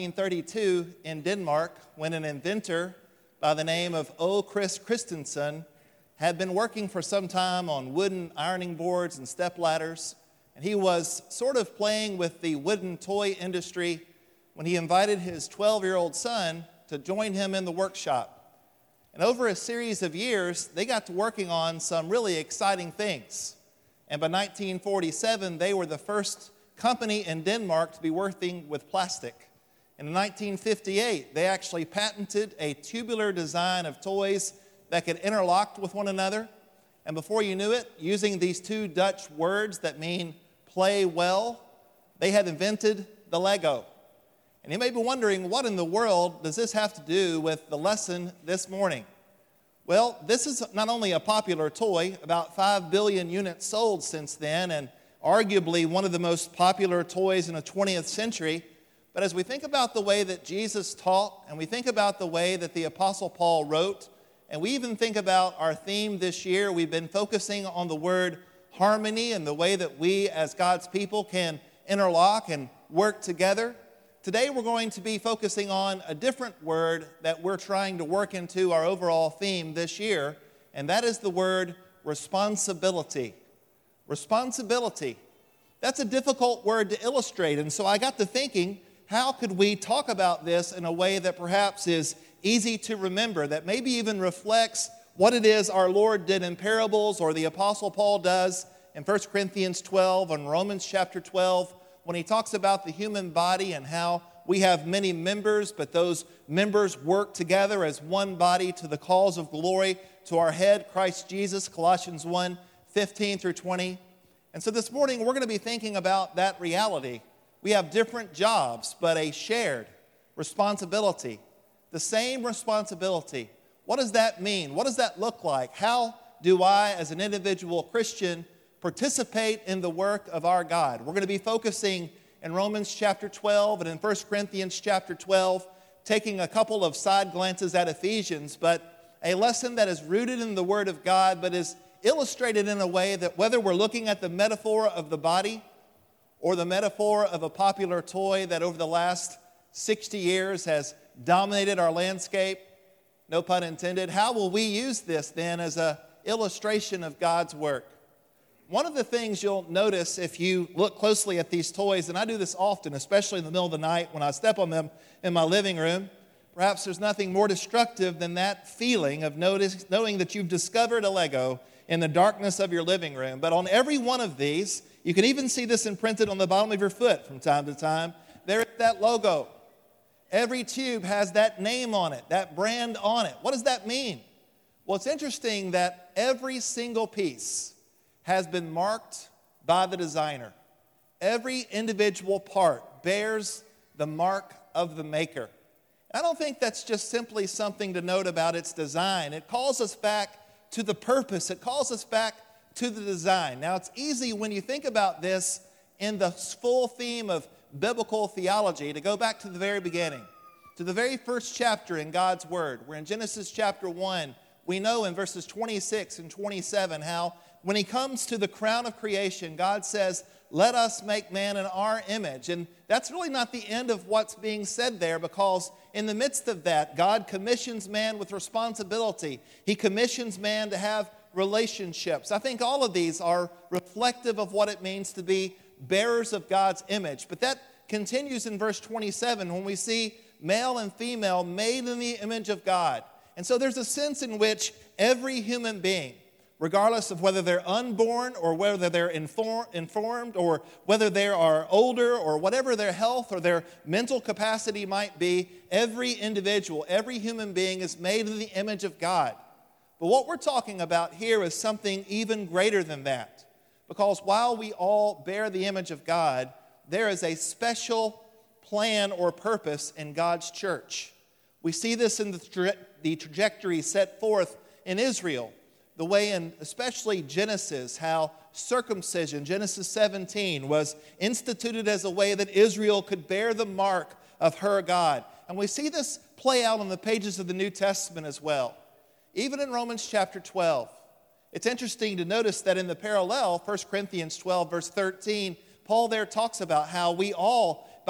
1932 in Denmark when an inventor by the name of O. Chris Christensen had been working for some time on wooden ironing boards and step ladders, and he was sort of playing with the wooden toy industry when he invited his 12-year-old son to join him in the workshop. And over a series of years, they got to working on some really exciting things. And by 1947, they were the first company in Denmark to be working with plastic. And in 1958, they actually patented a tubular design of toys that could interlock with one another. And before you knew it, using these two Dutch words that mean play well, they had invented the Lego. And you may be wondering, what in the world does this have to do with the lesson this morning? Well, this is not only a popular toy, about 5 billion units sold since then, and arguably one of the most popular toys in the 20th century. But as we think about the way that Jesus taught, and we think about the way that the Apostle Paul wrote, and we even think about our theme this year, we've been focusing on the word harmony and the way that we as God's people can interlock and work together. Today we're going to be focusing on a different word that we're trying to work into our overall theme this year, and that is the word responsibility. Responsibility. That's a difficult word to illustrate, and so I got to thinking, how could we talk about this in a way that perhaps is easy to remember, that maybe even reflects what it is our Lord did in parables, or the Apostle Paul does in 1 Corinthians 12 and Romans chapter 12, when he talks about the human body and how we have many members, but those members work together as one body to the cause of glory to our head, Christ Jesus, Colossians 1, 15 through 20. And so this morning we're going to be thinking about that reality. We have different jobs, but a shared responsibility. The same responsibility. What does that mean? What does that look like? How do I, as an individual Christian, participate in the work of our God? We're going to be focusing in Romans chapter 12 and in 1 Corinthians chapter 12, taking a couple of side glances at Ephesians, but a lesson that is rooted in the Word of God, but is illustrated in a way that whether we're looking at the metaphor of the body or the metaphor of a popular toy that over the last 60 years has dominated our landscape, no pun intended, how will we use this then as an illustration of God's work? One of the things you'll notice if you look closely at these toys, and I do this often, especially in the middle of the night when I step on them in my living room, perhaps there's nothing more destructive than that feeling of knowing that you've discovered a Lego in the darkness of your living room. But on every one of these, you can even see this imprinted on the bottom of your foot from time to time, there's that logo. Every tube has that name on it, that brand on it. What does that mean? Well, it's interesting that every single piece has been marked by the designer. Every individual part bears the mark of the maker. I don't think that's just simply something to note about its design. It calls us back to the purpose. It calls us back to the design. Now, it's easy when you think about this in the full theme of biblical theology to go back to the very beginning, to the very first chapter in God's Word. We're in Genesis chapter 1. We know in verses 26 and 27 how when he comes to the crown of creation, God says, let us make man in our image. And that's really not the end of what's being said there, because in the midst of that, God commissions man with responsibility. He commissions man to have relationships. I think all of these are reflective of what it means to be bearers of God's image. But that continues in verse 27 when we see male and female made in the image of God. And so there's a sense in which every human being, regardless of whether they're unborn or whether they're informed or whether they are older or whatever their health or their mental capacity might be, every individual, every human being is made in the image of God. But what we're talking about here is something even greater than that. Because while we all bear the image of God, there is a special plan or purpose in God's church. We see this in the trajectory set forth in Israel. The way in especially Genesis, how circumcision, Genesis 17, was instituted as a way that Israel could bear the mark of her God. And we see this play out on the pages of the New Testament as well. Even in Romans chapter 12, it's interesting to notice that in the parallel, 1 Corinthians 12, verse 13, Paul there talks about how we all,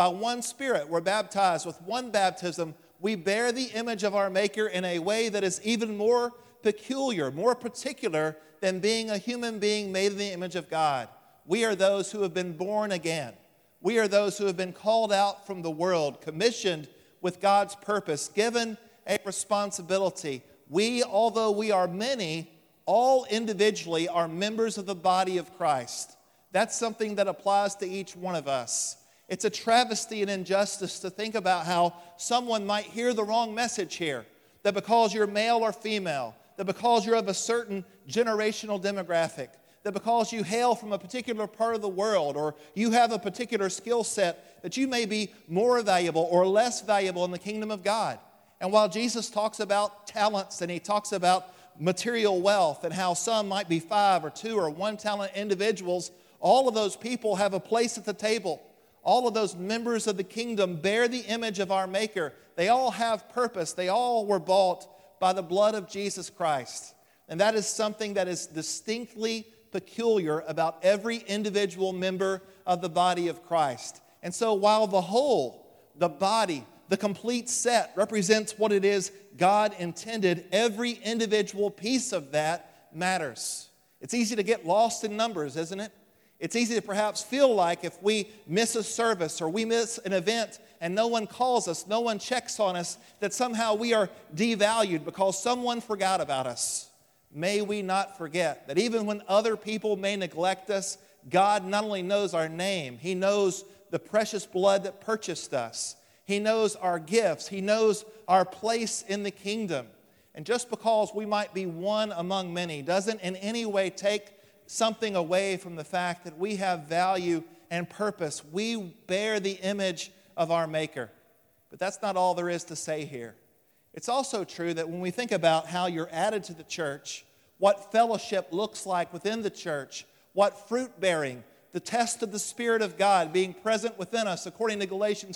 by one Spirit. We're baptized with one baptism. We bear the image of our Maker in a way that is even more peculiar, more particular than being a human being made in the image of God. We are those who have been born again. We are those who have been called out from the world, commissioned with God's purpose, given a responsibility. We, although we are many, all individually are members of the body of Christ. That's something that applies to each one of us. It's a travesty and injustice to think about how someone might hear the wrong message here, that because you're male or female, that because you're of a certain generational demographic, that because you hail from a particular part of the world or you have a particular skill set, that you may be more valuable or less valuable in the kingdom of God. And while Jesus talks about talents and he talks about material wealth and how some might be 5 or 2 or 1 talent individuals, all of those people have a place at the table. All of those members of the kingdom bear the image of our Maker. They all have purpose. They all were bought by the blood of Jesus Christ. And that is something that is distinctly peculiar about every individual member of the body of Christ. And so while the whole, the body, the complete set represents what it is God intended, every individual piece of that matters. It's easy to get lost in numbers, isn't it? It's easy to perhaps feel like if we miss a service or we miss an event and no one calls us, no one checks on us, that somehow we are devalued because someone forgot about us. May we not forget that even when other people may neglect us, God not only knows our name, He knows the precious blood that purchased us. He knows our gifts. He knows our place in the kingdom. And just because we might be one among many doesn't in any way take something away from the fact that we have value and purpose. We bear the image of our Maker. But that's not all there is to say here. It's also true that when we think about how you're added to the church, what fellowship looks like within the church, what fruit bearing, the test of the Spirit of God being present within us, according to Galatians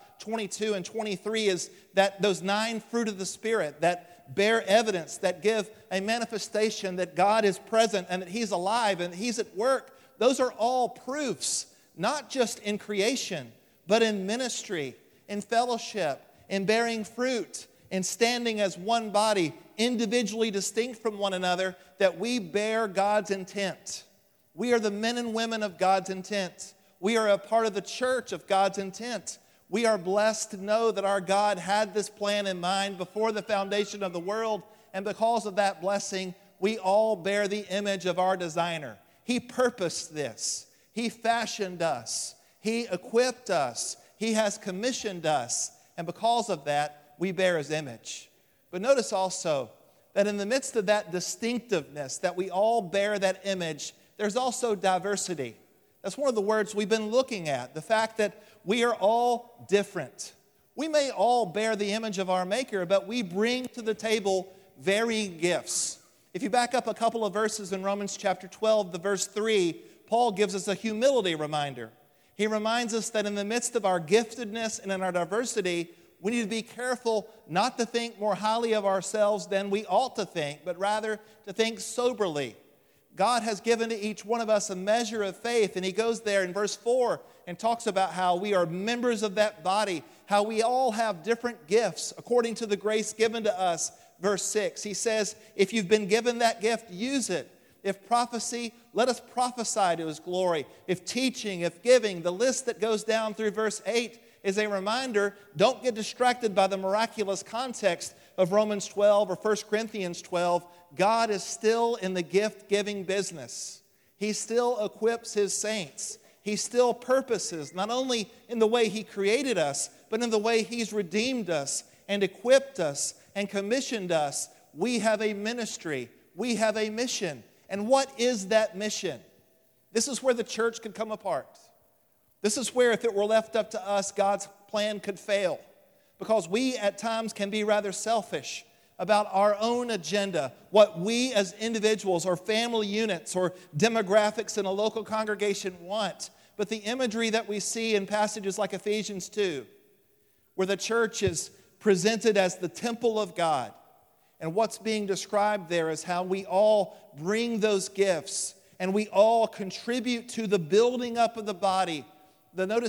5:22 and 23, is that those 9 fruit of the Spirit that bear evidence, that give a manifestation that God is present and that He's alive and He's at work. Those are all proofs, not just in creation, but in ministry, in fellowship, in bearing fruit, in standing as one body, individually distinct from one another, that we bear God's intent. We are the men and women of God's intent. We are a part of the church of God's intent. We are blessed to know that our God had this plan in mind before the foundation of the world, and because of that blessing, we all bear the image of our designer. He purposed this. He fashioned us. He equipped us. He has commissioned us, and because of that, we bear His image. But notice also that in the midst of that distinctiveness, that we all bear that image, there's also diversity. That's one of the words we've been looking at, the fact that we are all different. We may all bear the image of our Maker, but we bring to the table varying gifts. If you back up a couple of verses in Romans chapter 12, the verse 3, Paul gives us a humility reminder. He reminds us that in the midst of our giftedness and in our diversity, we need to be careful not to think more highly of ourselves than we ought to think, but rather to think soberly. God has given to each one of us a measure of faith, and he goes there in verse 4 and talks about how we are members of that body, how we all have different gifts according to the grace given to us. Verse 6, he says, if you've been given that gift, use it. If prophecy, let us prophesy to his glory. If teaching, if giving, the list that goes down through verse 8 is a reminder, don't get distracted by the miraculous context of Romans 12 or 1 Corinthians 12. God is still in the gift-giving business. He still equips his saints. He still purposes, not only in the way he created us, but in the way he's redeemed us and equipped us and commissioned us. We have a ministry. We have a mission. And what is that mission? This is where the church could come apart. This is where, if it were left up to us, God's plan could fail. Because we at times can be rather selfish about our own agenda, what we as individuals or family units or demographics in a local congregation want. But the imagery that we see in passages like Ephesians 2, where the church is presented as the temple of God, and what's being described there is how we all bring those gifts and we all contribute to the building up of the body. Notice that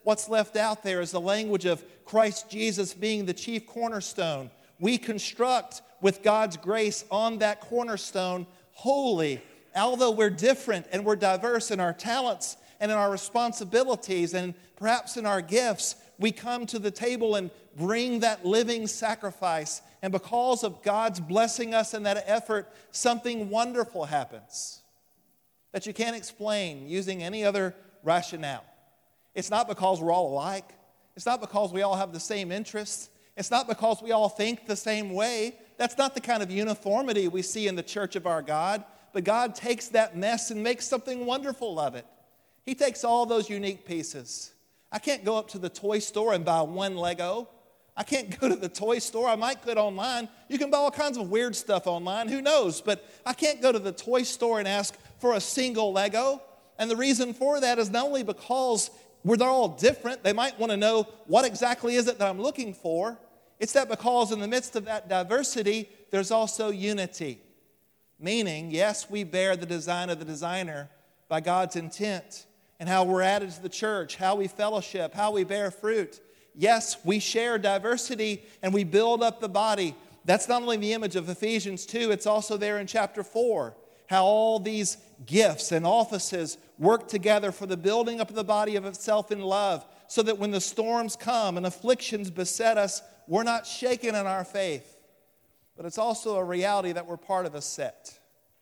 what's left out there is the language of Christ Jesus being the chief cornerstone. We construct with God's grace on that cornerstone wholly. Although we're different and we're diverse in our talents and in our responsibilities and perhaps in our gifts, we come to the table and bring that living sacrifice. And because of God's blessing us in that effort, something wonderful happens that you can't explain using any other rationale. It's not because we're all alike. It's not because we all have the same interests. It's not because we all think the same way. That's not the kind of uniformity we see in the church of our God. But God takes that mess and makes something wonderful of it. He takes all those unique pieces. I can't go up to the toy store and buy one Lego. I can't go to the toy store. I might go online. You can buy all kinds of weird stuff online. Who knows? But I can't go to the toy store and ask for a single Lego. And the reason for that is not only because they're all different. They might want to know what exactly is it that I'm looking for. It's that because in the midst of that diversity, there's also unity. Meaning, yes, we bear the design of the designer by God's intent and how we're added to the church, how we fellowship, how we bear fruit. Yes, we share diversity and we build up the body. That's not only the image of Ephesians 2, it's also there in chapter 4, how all these gifts and offices work together for the building up of the body of itself in love, so that when the storms come and afflictions beset us, we're not shaken in our faith. But it's also a reality that we're part of a set.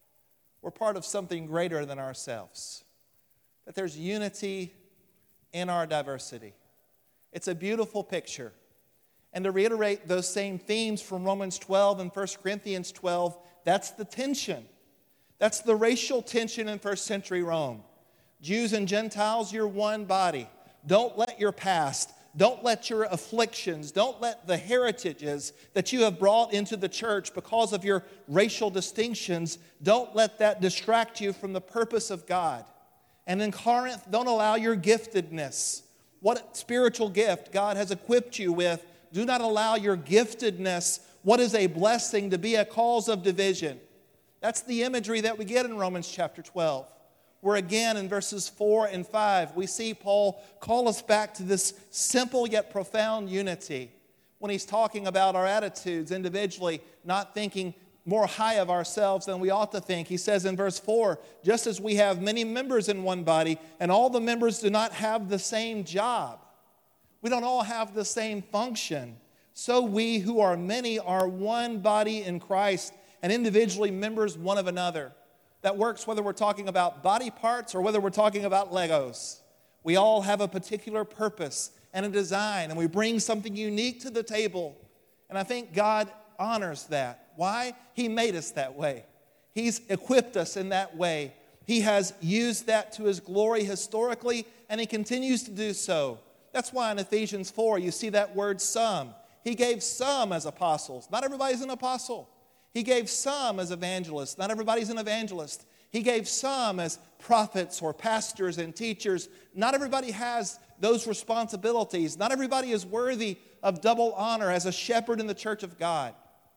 We're part of something greater than ourselves. That there's unity in our diversity. It's a beautiful picture. And to reiterate those same themes from Romans 12 and 1 Corinthians 12, that's the tension. That's the racial tension in first century Rome. Jews and Gentiles, you're one body. Don't let your past, don't let your afflictions, don't let the heritages that you have brought into the church because of your racial distinctions, don't let that distract you from the purpose of God. And in Corinth, don't allow your giftedness, what spiritual gift God has equipped you with, do not allow your giftedness, what is a blessing, to be a cause of division. That's the imagery that we get in Romans chapter 12. Where again in verses 4 and 5, we see Paul call us back to this simple yet profound unity when he's talking about our attitudes individually, not thinking more high of ourselves than we ought to think. He says in verse 4, just as we have many members in one body, and all the members do not have the same job. We don't all have the same function. So we who are many are one body in Christ, and individually members one of another. That works whether we're talking about body parts or whether we're talking about Legos. We all have a particular purpose and a design, and we bring something unique to the table. And I think God honors that. Why? He made us that way. He's equipped us in that way. He has used that to His glory historically, and He continues to do so. That's why in Ephesians 4 you see that word some. He gave some as apostles. Not everybody's an apostle. He gave some as evangelists. Not everybody's an evangelist. He gave some as prophets or pastors and teachers. Not everybody has those responsibilities. Not everybody is worthy of double honor as a shepherd in the church of God.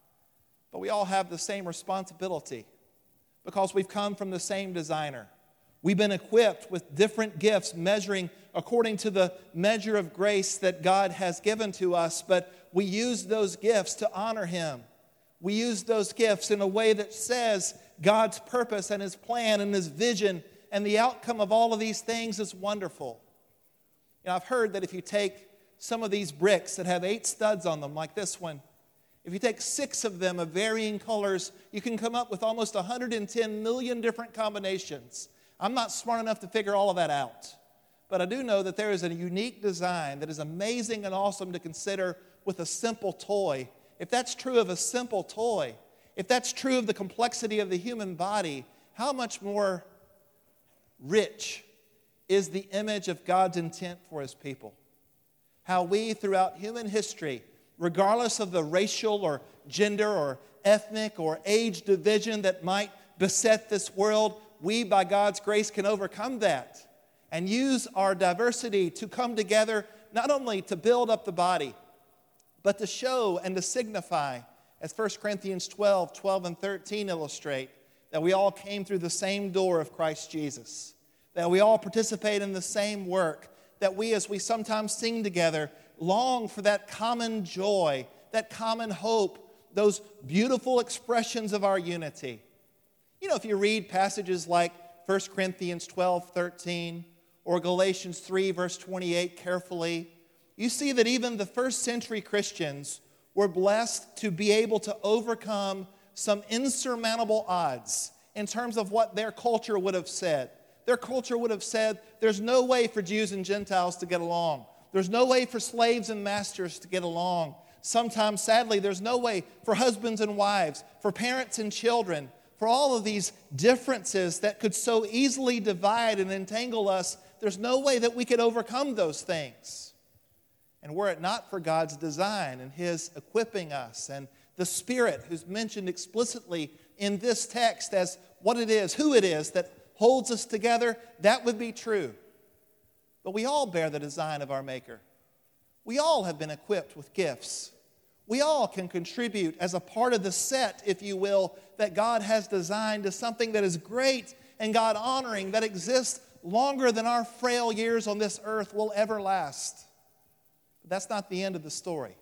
But we all have the same responsibility because we've come from the same designer. We've been equipped with different gifts measuring according to the measure of grace that God has given to us, but we use those gifts to honor Him. We use those gifts in a way that says God's purpose and His plan and His vision and the outcome of all of these things is wonderful. You know, I've heard that if you take some of these bricks that have 8 studs on them, like this one, if you take 6 of them of varying colors, you can come up with almost 110 million different combinations. I'm not smart enough to figure all of that out. But I do know that there is a unique design that is amazing and awesome to consider with a simple toy. If that's true of a simple toy, if that's true of the complexity of the human body, how much more rich is the image of God's intent for His people? How we, throughout human history, regardless of the racial or gender or ethnic or age division that might beset this world, we, by God's grace, can overcome that and use our diversity to come together, not only to build up the body, but to show and to signify, as 1 Corinthians 12 and 13 illustrate, that we all came through the same door of Christ Jesus, that we all participate in the same work, that we, as we sometimes sing together, long for that common joy, that common hope, those beautiful expressions of our unity. You know, if you read passages like 1 Corinthians 12:13 or Galatians 3, verse 28 carefully, you see that even the first century Christians were blessed to be able to overcome some insurmountable odds in terms of what their culture would have said. Their culture would have said, there's no way for Jews and Gentiles to get along. There's no way for slaves and masters to get along. Sometimes, sadly, there's no way for husbands and wives, for parents and children, for all of these differences that could so easily divide and entangle us. There's no way that we could overcome those things. And were it not for God's design and His equipping us and the Spirit who's mentioned explicitly in this text as what it is, who it is that holds us together, that would be true. But we all bear the design of our Maker. We all have been equipped with gifts. We all can contribute as a part of the set, if you will, that God has designed to something that is great and God-honoring, that exists longer than our frail years on this earth will ever last. But that's not the end of the story.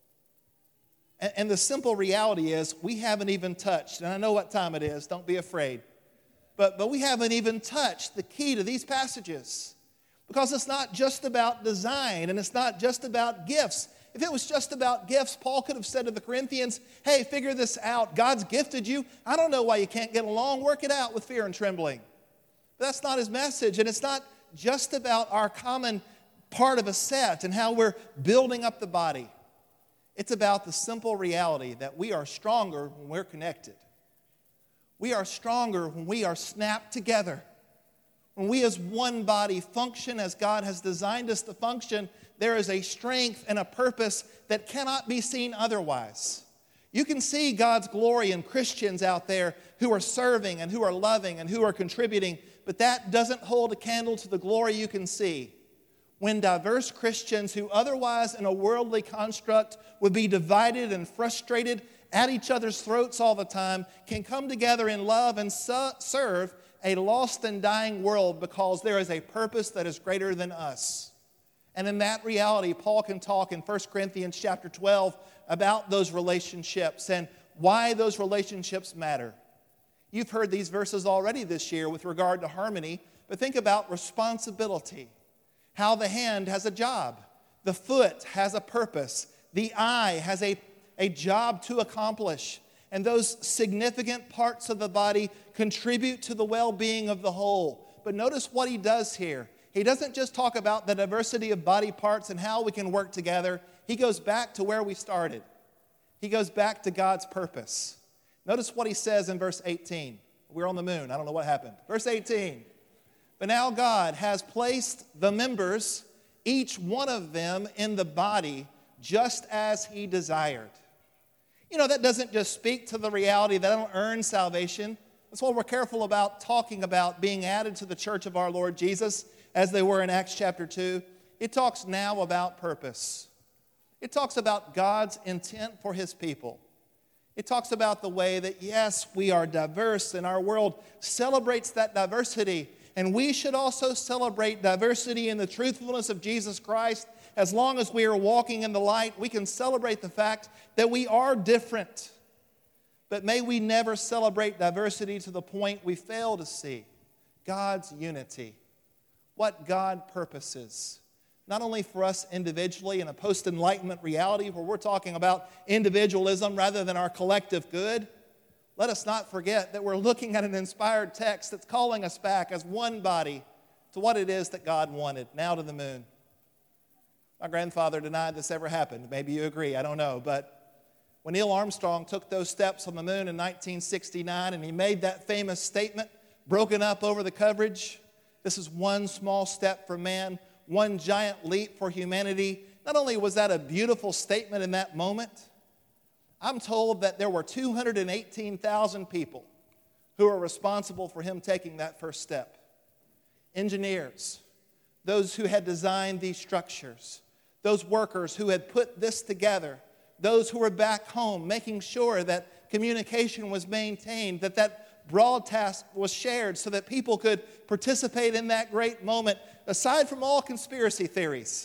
And the simple reality is we haven't even touched, and I know what time it is, don't be afraid, but we haven't even touched the key to these passages. Because it's not just about design and it's not just about gifts. If it was just about gifts, Paul could have said to the Corinthians, hey, figure this out. God's gifted you. I don't know why you can't get along. Work it out with fear and trembling. But that's not his message. And it's not just about our common part of a set and how we're building up the body. It's about the simple reality that we are stronger when we're connected. We are stronger when we are snapped together. When we as one body function as God has designed us to function, there is a strength and a purpose that cannot be seen otherwise. You can see God's glory in Christians out there who are serving and who are loving and who are contributing, but that doesn't hold a candle to the glory you can see when diverse Christians who otherwise in a worldly construct would be divided and frustrated at each other's throats all the time can come together in love and serve a lost and dying world because there is a purpose that is greater than us. And in that reality, Paul can talk in 1 Corinthians chapter 12 about those relationships and why those relationships matter. You've heard these verses already this year with regard to harmony, but think about responsibility. How the hand has a job, the foot has a purpose, the eye has a job to accomplish. And those significant parts of the body contribute to the well-being of the whole. But notice what he does here. He doesn't just talk about the diversity of body parts and how we can work together. He goes back to where we started. He goes back to God's purpose. Notice what he says in verse 18. We're on the moon. I don't know what happened. Verse 18. But now God has placed the members, each one of them, in the body just as he desired. You know, that doesn't just speak to the reality that I don't earn salvation. That's why we're careful about talking about being added to the church of our Lord Jesus as they were in Acts chapter 2. It talks now about purpose. It talks about God's intent for his people. It talks about the way that, yes, we are diverse and our world celebrates that diversity. And we should also celebrate diversity in the truthfulness of Jesus Christ. As long as we are walking in the light, we can celebrate the fact that we are different. But may we never celebrate diversity to the point we fail to see God's unity, what God purposes, not only for us individually in a post-enlightenment reality where we're talking about individualism rather than our collective good. Let us not forget that we're looking at an inspired text that's calling us back as one body to what it is that God wanted, now to the moon. My grandfather denied this ever happened. Maybe you agree, I don't know. But when Neil Armstrong took those steps on the moon in 1969 and he made that famous statement, broken up over the coverage, this is one small step for man, one giant leap for humanity. Not only was that a beautiful statement in that moment, I'm told that there were 218,000 people who are responsible for him taking that first step. Engineers, those who had designed these structures, those workers who had put this together, those who were back home making sure that communication was maintained, that broadcast was shared so that people could participate in that great moment. Aside from all conspiracy theories,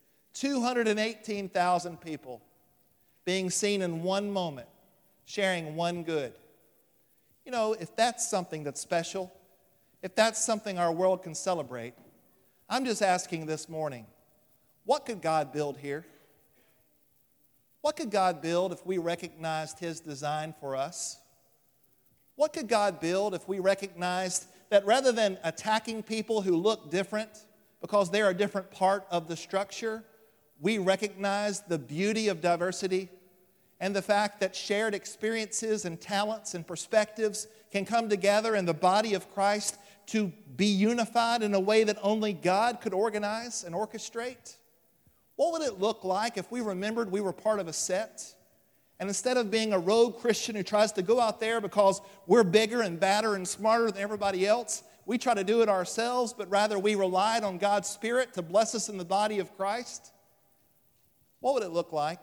218,000 people being seen in one moment, sharing one good. You know, if that's something that's special, if that's something our world can celebrate, I'm just asking this morning, what could God build here? What could God build if we recognized His design for us? What could God build if we recognized that rather than attacking people who look different because they're a different part of the structure, we recognize the beauty of diversity and the fact that shared experiences and talents and perspectives can come together in the body of Christ to be unified in a way that only God could organize and orchestrate? What would it look like if we remembered we were part of a set? And instead of being a rogue Christian who tries to go out there because we're bigger and badder and smarter than everybody else, we try to do it ourselves, but rather we relied on God's Spirit to bless us in the body of Christ? What would it look like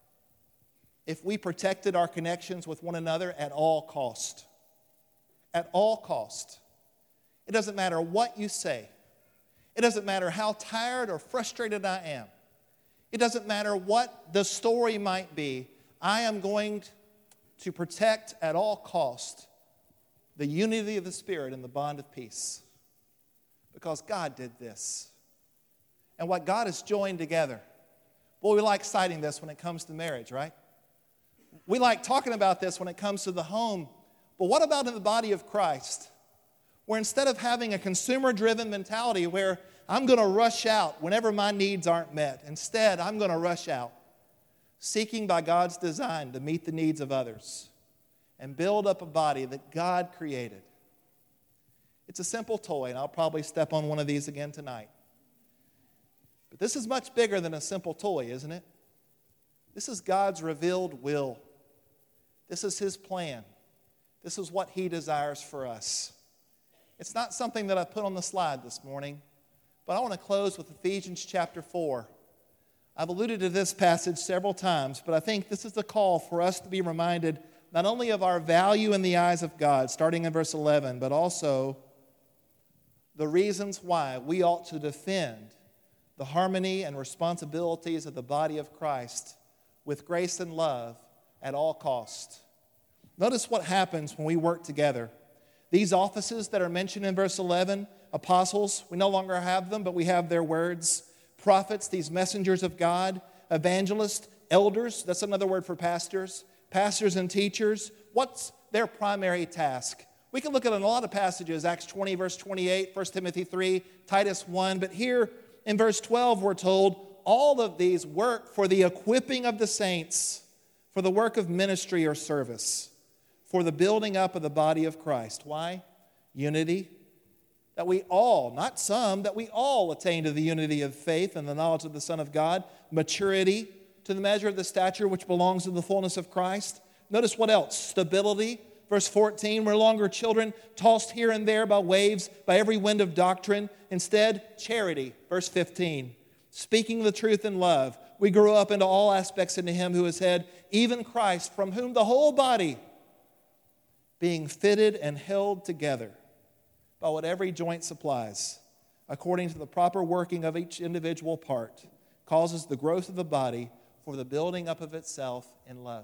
if we protected our connections with one another at all cost? At all cost. It doesn't matter what you say. It doesn't matter how tired or frustrated I am. It doesn't matter what the story might be. I am going to protect at all cost the unity of the Spirit and the bond of peace. Because God did this. And what God has joined together. Boy, we like citing this when it comes to marriage, right? We like talking about this when it comes to the home. But what about in the body of Christ? Where instead of having a consumer-driven mentality where I'm going to rush out whenever my needs aren't met, instead I'm going to rush out, seeking by God's design to meet the needs of others and build up a body that God created. It's a simple toy, and I'll probably step on one of these again tonight. But this is much bigger than a simple toy, isn't it? This is God's revealed will. This is His plan. This is what He desires for us. It's not something that I put on the slide this morning, but I want to close with Ephesians chapter 4. I've alluded to this passage several times, but I think this is the call for us to be reminded not only of our value in the eyes of God, starting in verse 11, but also the reasons why we ought to defend the harmony and responsibilities of the body of Christ with grace and love at all cost. Notice what happens when we work together. These offices that are mentioned in verse 11, apostles, we no longer have them, but we have their words. Prophets, these messengers of God. Evangelists, elders, that's another word for pastors. Pastors and teachers, what's their primary task? We can look at a lot of passages, Acts 20, verse 28, 1 Timothy 3, Titus 1, but here in verse 12 we're told, all of these work for the equipping of the saints, for the work of ministry or service, for the building up of the body of Christ. Why? Unity. That we all, not some, that we all attain to the unity of faith and the knowledge of the Son of God. Maturity, to the measure of the stature which belongs to the fullness of Christ. Notice what else? Stability. Verse 14, we're no longer children, tossed here and there by waves, by every wind of doctrine. Instead, charity. Verse 15, speaking the truth in love, we grow up into all aspects into Him who is head, even Christ, from whom the whole body, being fitted and held together by what every joint supplies, according to the proper working of each individual part, causes the growth of the body for the building up of itself in love.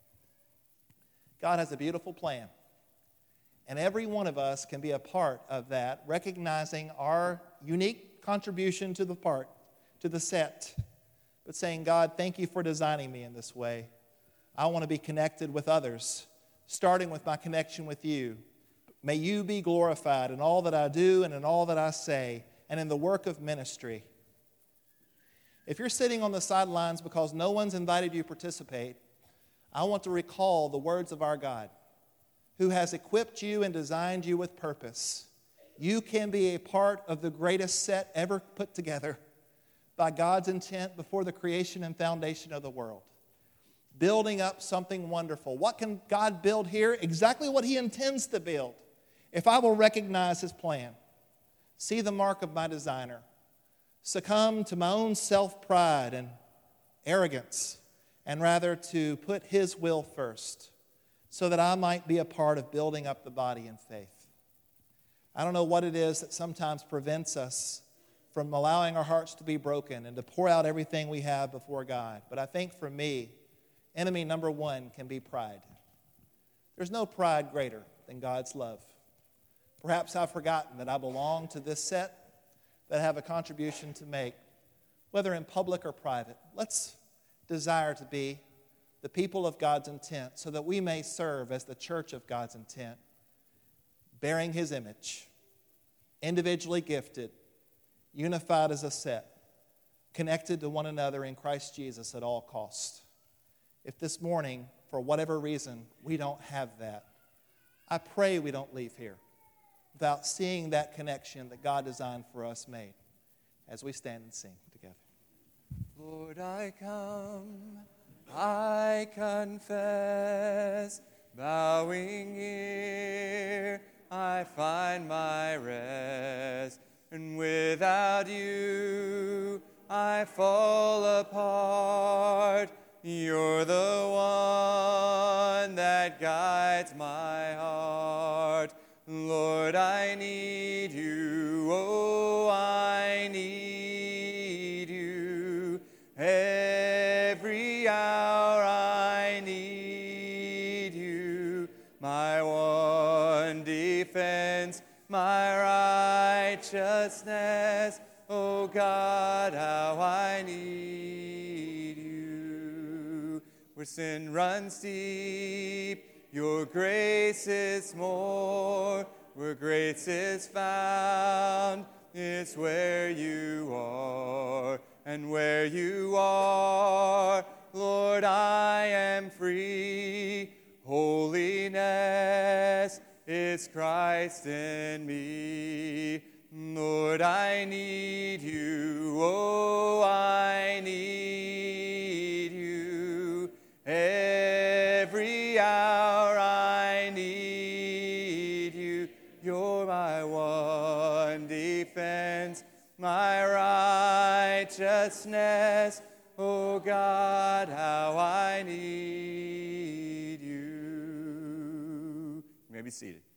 God has a beautiful plan, and every one of us can be a part of that, recognizing our unique contribution to the part, to the set, but saying, God, thank you for designing me in this way. I want to be connected with others, starting with my connection with you. May you be glorified in all that I do and in all that I say and in the work of ministry. If you're sitting on the sidelines because no one's invited you to participate, I want to recall the words of our God, who has equipped you and designed you with purpose. You can be a part of the greatest set ever put together by God's intent before the creation and foundation of the world. Building up something wonderful. What can God build here? Exactly what He intends to build. If I will recognize His plan, see the mark of my designer, succumb to my own self-pride and arrogance, and rather to put His will first, so that I might be a part of building up the body in faith. I don't know what it is that sometimes prevents us from allowing our hearts to be broken and to pour out everything we have before God. But I think for me, enemy number one can be pride. There's no pride greater than God's love. Perhaps I've forgotten that I belong to this set, that I have a contribution to make, whether in public or private. Let's desire to be the people of God's intent so that we may serve as the church of God's intent, bearing His image, individually gifted, unified as a set, connected to one another in Christ Jesus at all costs. If this morning, for whatever reason, we don't have that, I pray we don't leave here without seeing that connection that God designed for us made as we stand and sing together. Lord, I come, I confess, bowing here, I find my rest, and without you, I fall apart. You're the one that guides my heart. Lord, I need you, oh, I need you. Every hour I need you. My one defense, my righteousness. Oh God, how I need you. Where sin runs deep, your grace is more. Where grace is found, it's where you are. And where you are, Lord, I am free. Holiness is Christ in me. Lord, I need you. Oh, I need you. Every hour I need you. You're my one defense, my righteousness. Oh God, how I need you. You may be seated.